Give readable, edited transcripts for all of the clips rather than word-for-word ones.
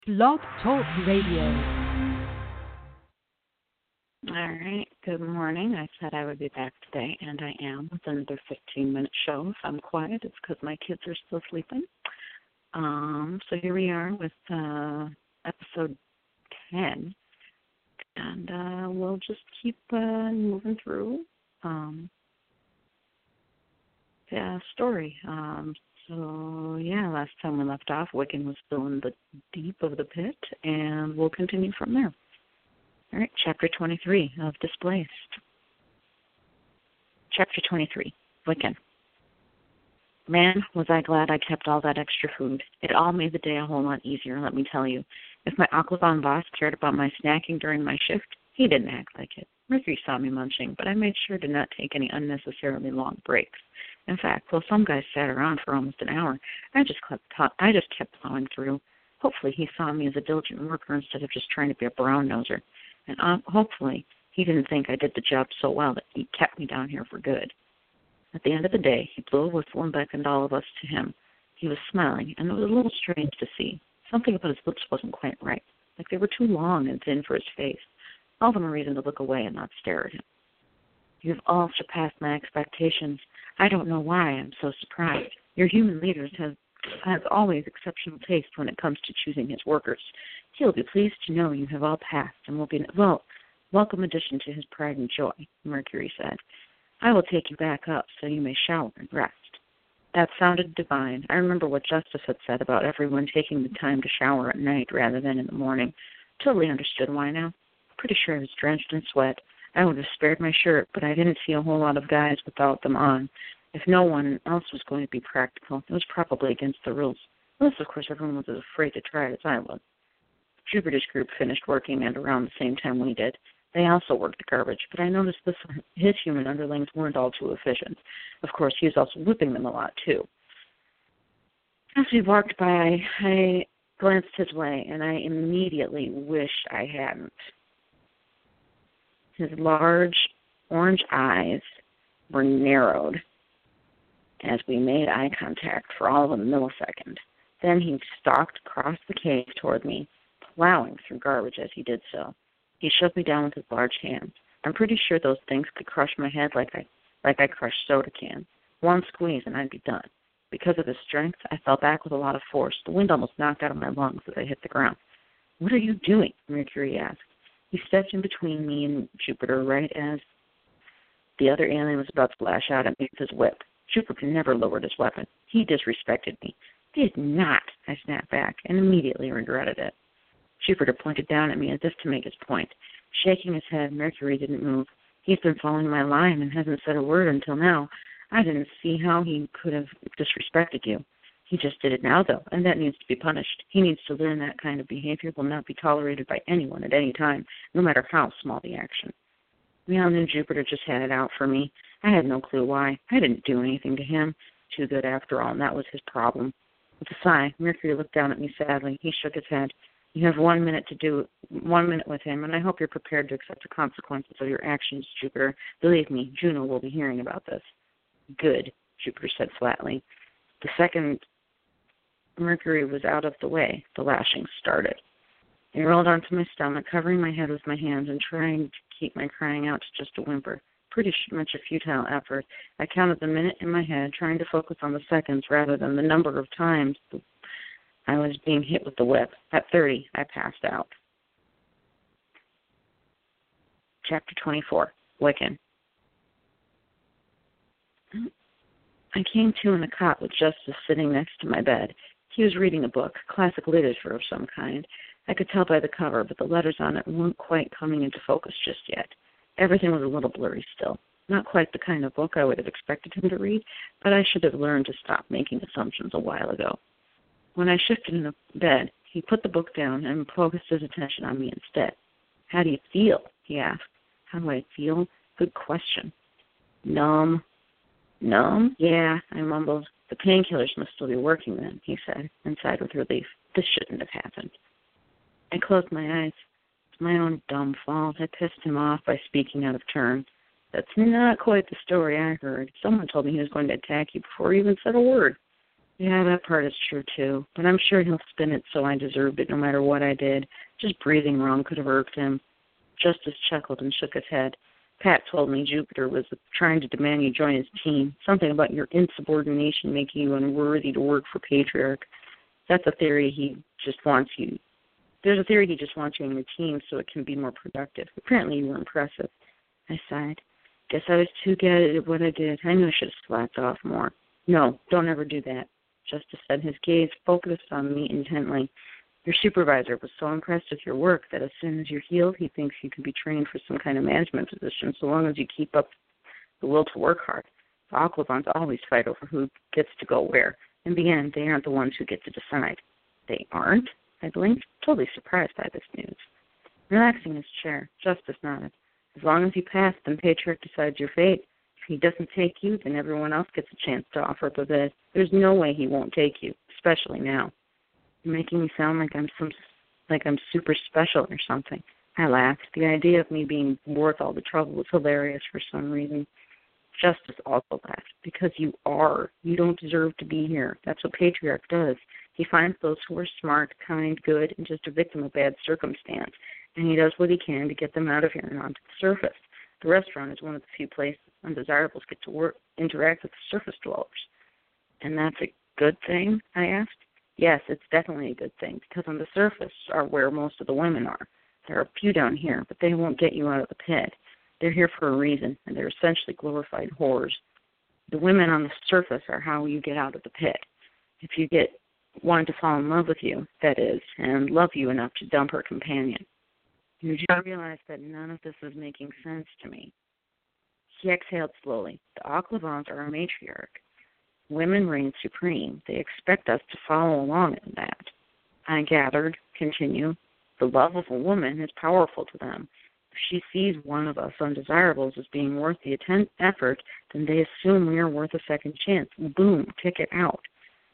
Blog Talk Radio. All right. Good morning. I said I would be back today, and I am with another 15-minute show. If I'm quiet, it's because my kids are still sleeping. So here we are with episode 10, and we'll just keep moving through the story. Last time we left off, Wiccan was still in the deep of the pit, and we'll continue from there. All right, Chapter 23 of Displaced. Chapter 23, Wiccan. Man, was I glad I kept all that extra food. It all made the day a whole lot easier, let me tell you. If my Aquabon boss cared about my snacking during my shift, he didn't act like it. Mercury saw me munching, but I made sure to not take any unnecessarily long breaks. In fact, while some guys sat around for almost an hour, I just kept plowing through. Hopefully he saw me as a diligent worker instead of just trying to be a brown-noser. And hopefully he didn't think I did the job so well that he kept me down here for good. At the end of the day, he blew a whistle and beckoned all of us to him. He was smiling, and it was a little strange to see. Something about his lips wasn't quite right, like they were too long and thin for his face. All of them a reason to look away and not stare at him. You have all surpassed my expectations. I don't know why I'm so surprised. Your human leaders have always exceptional taste when it comes to choosing his workers. He'll be pleased to know you have all passed and will be, welcome addition to his pride and joy, Mercury said. I will take you back up so you may shower and rest. That sounded divine. I remember what Justice had said about everyone taking the time to shower at night rather than in the morning. Totally understood why now. Pretty sure I was drenched in sweat. I would have spared my shirt, but I didn't see a whole lot of guys without them on. If no one else was going to be practical, it was probably against the rules. Unless, of course, everyone was as afraid to try it as I was. Jupiter's group finished working at around the same time we did. They also worked the garbage, but I noticed his human underlings weren't all too efficient. Of course, he was also whipping them a lot, too. As we walked by, I glanced his way, and I immediately wished I hadn't. His large orange eyes were narrowed as we made eye contact for all of a millisecond. Then he stalked across the cave toward me, plowing through garbage as he did so. He shook me down with his large hands. I'm pretty sure those things could crush my head like I crushed soda cans. One squeeze and I'd be done. Because of his strength, I fell back with a lot of force. The wind almost knocked out of my lungs as I hit the ground. What are you doing? Mercury asked. He stepped in between me and Jupiter right as the other alien was about to lash out at me with his whip. Jupiter never lowered his weapon. He disrespected me. Did not, I snapped back, and immediately regretted it. Jupiter pointed down at me as if to make his point. Shaking his head, Mercury didn't move. He's been following my line and hasn't said a word until now. I didn't see how he could have disrespected you. He just did it now, though, and that needs to be punished. He needs to learn that kind of behavior will not be tolerated by anyone at any time, no matter how small the action. We all knew Jupiter just had it out for me. I had no clue why. I didn't do anything to him. Too good after all, and that was his problem. With a sigh, Mercury looked down at me sadly. He shook his head. You have 1 minute with him, and I hope you're prepared to accept the consequences of your actions, Jupiter. Believe me, Juno will be hearing about this. Good, Jupiter said flatly. The second Mercury was out of the way, the lashings started. I rolled onto my stomach, covering my head with my hands and trying to keep my crying out to just a whimper. Pretty much a futile effort. I counted the minute in my head, trying to focus on the seconds rather than the number of times I was being hit with the whip. At 30, I passed out. Chapter 24, Wiccan. I came to in a cot with Justice sitting next to my bed. He was reading a book, classic literature of some kind. I could tell by the cover, but the letters on it weren't quite coming into focus just yet. Everything was a little blurry still. Not quite the kind of book I would have expected him to read, but I should have learned to stop making assumptions a while ago. When I shifted in the bed, he put the book down and focused his attention on me instead. How do you feel? He asked. How do I feel? Good question. Numb. Numb? Yeah, I mumbled. The painkillers must still be working then, he said, and sighed with relief. This shouldn't have happened. I closed my eyes. It's my own dumb fault. I pissed him off by speaking out of turn. That's not quite the story I heard. Someone told me he was going to attack you before he even said a word. Yeah, that part is true, too. But I'm sure he'll spin it so I deserved it no matter what I did. Just breathing wrong could have irked him. Justice chuckled and shook his head. Pat told me Jupiter was trying to demand you join his team. Something about your insubordination making you unworthy to work for Patriarch. That's a theory he just wants you. There's a theory he just wants you on your team so it can be more productive. Apparently you were impressive. I sighed. Guess I was too good at what I did. I knew I should have slacked off more. No, don't ever do that. Justice said, his gaze focused on me intently. Your supervisor was so impressed with your work that as soon as you're healed, he thinks you can be trained for some kind of management position so long as you keep up the will to work hard. The Aquavons always fight over who gets to go where. In the end, they aren't the ones who get to decide. They aren't? I blinked, totally surprised by this news. Relaxing his chair, Justice nodded. As long as you pass, then Patriarch decides your fate. If he doesn't take you, then everyone else gets a chance to offer up a bid. There's no way he won't take you, especially now. You're making me sound like I'm super special or something. I laughed. The idea of me being worth all the trouble was hilarious for some reason. Justice also laughed. Because you are. You don't deserve to be here. That's what Patriarch does. He finds those who are smart, kind, good, and just a victim of bad circumstance. And he does what he can to get them out of here and onto the surface. The restaurant is one of the few places undesirables get to interact with the surface dwellers. And that's a good thing? I asked. Yes, it's definitely a good thing, because on the surface are where most of the women are. There are a few down here, but they won't get you out of the pit. They're here for a reason, and they're essentially glorified whores. The women on the surface are how you get out of the pit. If you get one to fall in love with you, that is, and love you enough to dump her companion. You just realize that none of this is making sense to me. He exhaled slowly. The Aquavons are a matriarch. Women reign supreme. They expect us to follow along in that. I gathered, continue, the love of a woman is powerful to them. If she sees one of us undesirables as being worth the effort, then they assume we are worth a second chance. Boom, ticket out.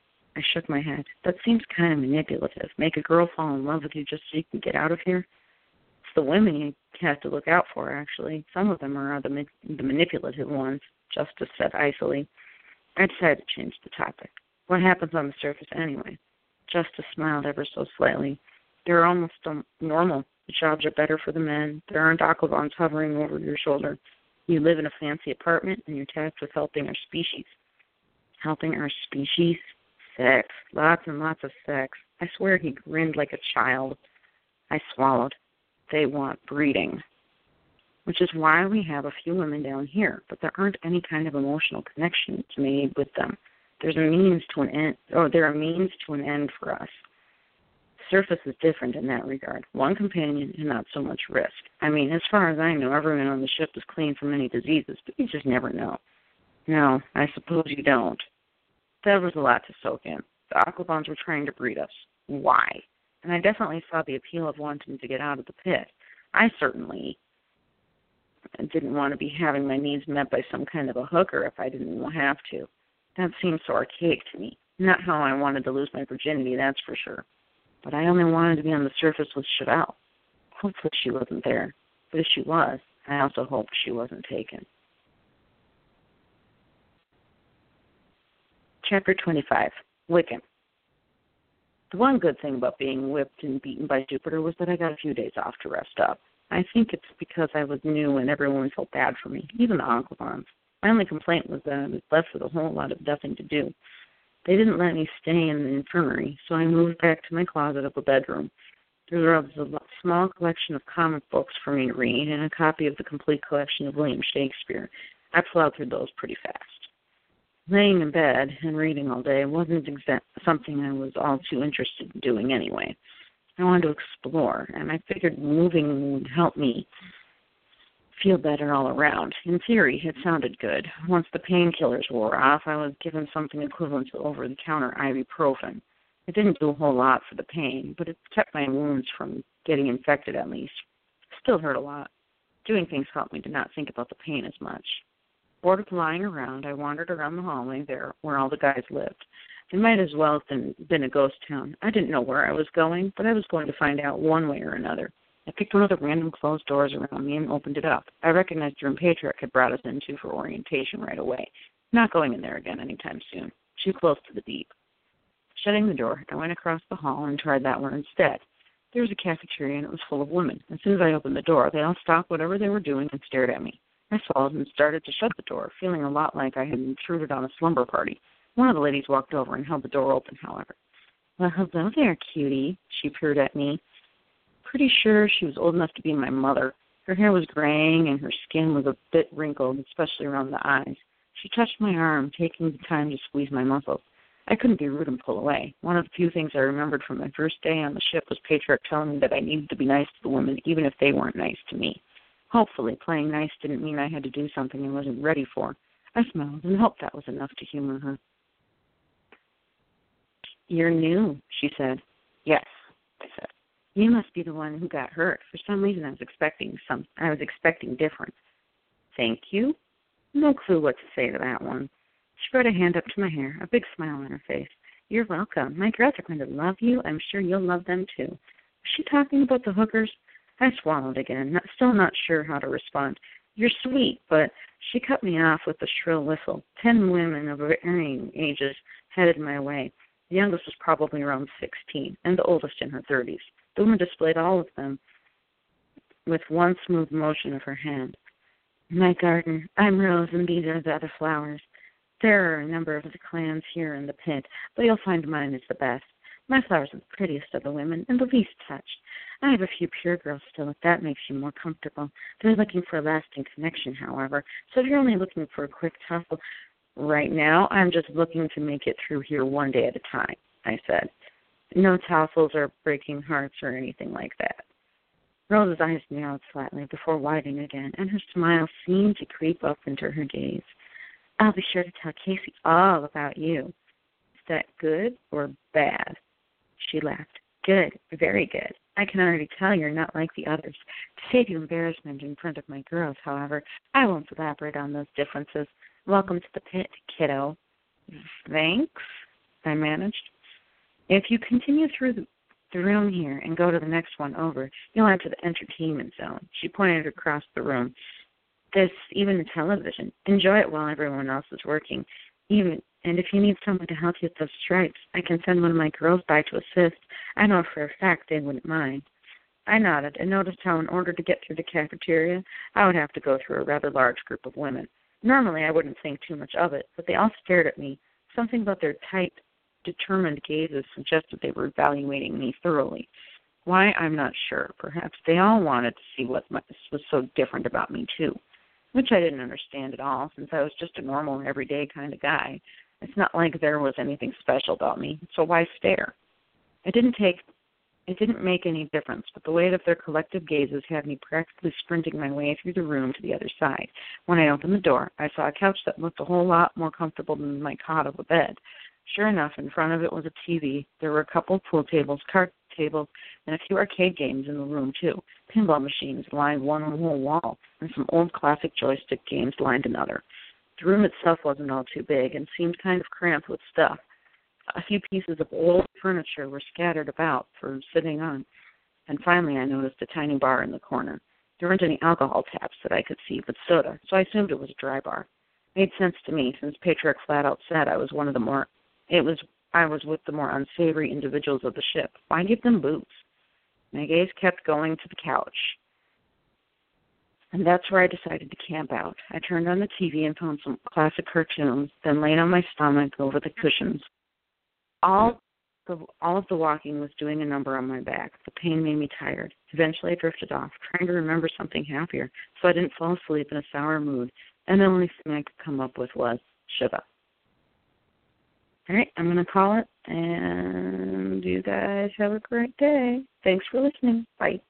I shook my head. That seems kind of manipulative. Make a girl fall in love with you just so you can get out of here? It's the women you have to look out for, actually. Some of them are the manipulative ones, Justice said icily. I decided to change the topic. What happens on the surface anyway? Justice smiled ever so slightly. They're almost normal. The jobs are better for the men. There aren't Aquavons hovering over your shoulder. You live in a fancy apartment, and you're tasked with helping our species. Helping our species? Sex. Lots and lots of sex. I swear he grinned like a child. I swallowed. They want breeding. Which is why we have a few women down here, but there aren't any kind of emotional connections made with them. There are means to an end for us. Surface is different in that regard. One companion and not so much risk. I mean, as far as I know, everyone on the ship is clean from any diseases, but you just never know. No, I suppose you don't. That was a lot to soak in. The Aquavons were trying to breed us. Why? And I definitely saw the appeal of wanting to get out of the pit. I certainly didn't want to be having my needs met by some kind of a hooker if I didn't have to. That seemed so archaic to me. Not how I wanted to lose my virginity, that's for sure. But I only wanted to be on the surface with Chevelle. Hopefully she wasn't there. But if she was, I also hoped she wasn't taken. Chapter 25, Wiccan. The one good thing about being whipped and beaten by Jupiter was that I got a few days off to rest up. I think it's because I was new and everyone felt bad for me, even the Aquavons. My only complaint was that I was left with a whole lot of nothing to do. They didn't let me stay in the infirmary, so I moved back to my closet of a bedroom. There was a small collection of comic books for me to read and a copy of the complete collection of William Shakespeare. I plowed through those pretty fast. Laying in bed and reading all day wasn't something I was all too interested in doing anyway. I wanted to explore, and I figured moving would help me feel better all around. In theory, it sounded good. Once the painkillers wore off, I was given something equivalent to over-the-counter ibuprofen. It didn't do a whole lot for the pain, but it kept my wounds from getting infected at least. Still hurt a lot. Doing things helped me to not think about the pain as much. Bored of lying around, I wandered around the hallway there where all the guys lived. It might as well have been a ghost town. I didn't know where I was going, but I was going to find out one way or another. I picked one of the random closed doors around me and opened it up. I recognized the room Patriarch had brought us into for orientation right away. Not going in there again anytime soon. Too close to the deep. Shutting the door, I went across the hall and tried that one instead. There was a cafeteria and it was full of women. As soon as I opened the door, they all stopped whatever they were doing and stared at me. I swallowed and started to shut the door, feeling a lot like I had intruded on a slumber party. One of the ladies walked over and held the door open, however. "Well, hello there, cutie," she peered at me. Pretty sure she was old enough to be my mother. Her hair was graying and her skin was a bit wrinkled, especially around the eyes. She touched my arm, taking the time to squeeze my muscles. I couldn't be rude and pull away. One of the few things I remembered from my first day on the ship was Patriarch telling me that I needed to be nice to the women, even if they weren't nice to me. Hopefully, playing nice didn't mean I had to do something I wasn't ready for. I smiled and hoped that was enough to humor her. "You're new," she said. "Yes," I said. "You must be the one who got hurt. For some reason, I was expecting different." "Thank you?" No clue what to say to that one. She brought a hand up to my hair, a big smile on her face. "You're welcome. My girls are going to love you. I'm sure you'll love them, too." Was she talking about the hookers? I swallowed again, still not sure how to respond. "You're sweet," but she cut me off with a shrill whistle. 10 women of varying ages headed my way. The youngest was probably around 16, and the oldest in her 30s. The woman displayed all of them with one smooth motion of her hand. "My garden. I'm Rose, and these are the other flowers. There are a number of the clans here in the pit, but you'll find mine is the best. My flowers are the prettiest of the women, and the least touched. I have a few pure girls still, if that makes you more comfortable. They're looking for a lasting connection, however, so if you're only looking for a quick tussle, right now I'm just looking to make it through here one day at a time," I said. "No tussles or breaking hearts or anything like that." Rose's eyes narrowed slightly before widening again, and her smile seemed to creep up into her gaze. "I'll be sure to tell Casey all about you." "Is that good or bad?" She laughed. "Good, very good. I can already tell you're not like the others. To save you embarrassment in front of my girls, however, I won't elaborate on those differences. Welcome to the pit, kiddo." "Thanks," I managed. "If you continue through the room here and go to the next one over, you'll enter the entertainment zone." She pointed across the room. "There's even a television. Enjoy it while everyone else is working. And if you need someone to help you with those stripes, I can send one of my girls by to assist. I know for a fact they wouldn't mind." I nodded and noticed how in order to get through the cafeteria, I would have to go through a rather large group of women. Normally I wouldn't think too much of it, but they all stared at me. Something about their tight, determined gazes suggested they were evaluating me thoroughly. Why, I'm not sure. Perhaps they all wanted to see what was so different about me, too, which I didn't understand at all, since I was just a normal, everyday kind of guy. It's not like there was anything special about me, so why stare? It didn't make any difference, but the weight of their collective gazes had me practically sprinting my way through the room to the other side. When I opened the door, I saw a couch that looked a whole lot more comfortable than my cot of a bed. Sure enough, in front of it was a TV. There were a couple pool tables, card tables, and a few arcade games in the room, too. Pinball machines lined one wall, and some old classic joystick games lined another. The room itself wasn't all too big and seemed kind of cramped with stuff. A few pieces of old furniture were scattered about for sitting on, and finally I noticed a tiny bar in the corner. There weren't any alcohol taps that I could see, but soda, so I assumed it was a dry bar. It made sense to me, since Patriarch flat out said I was with the more unsavory individuals of the ship. Why give them booze? My gaze kept going to the couch, and that's where I decided to camp out. I turned on the TV and found some classic cartoons, then laid on my stomach over the cushions. All of the walking was doing a number on my back. The pain made me tired. Eventually I drifted off, trying to remember something happier, so I didn't fall asleep in a sour mood, and the only thing I could come up with was Shiva. All right, I'm going to call it, and you guys have a great day. Thanks for listening. Bye.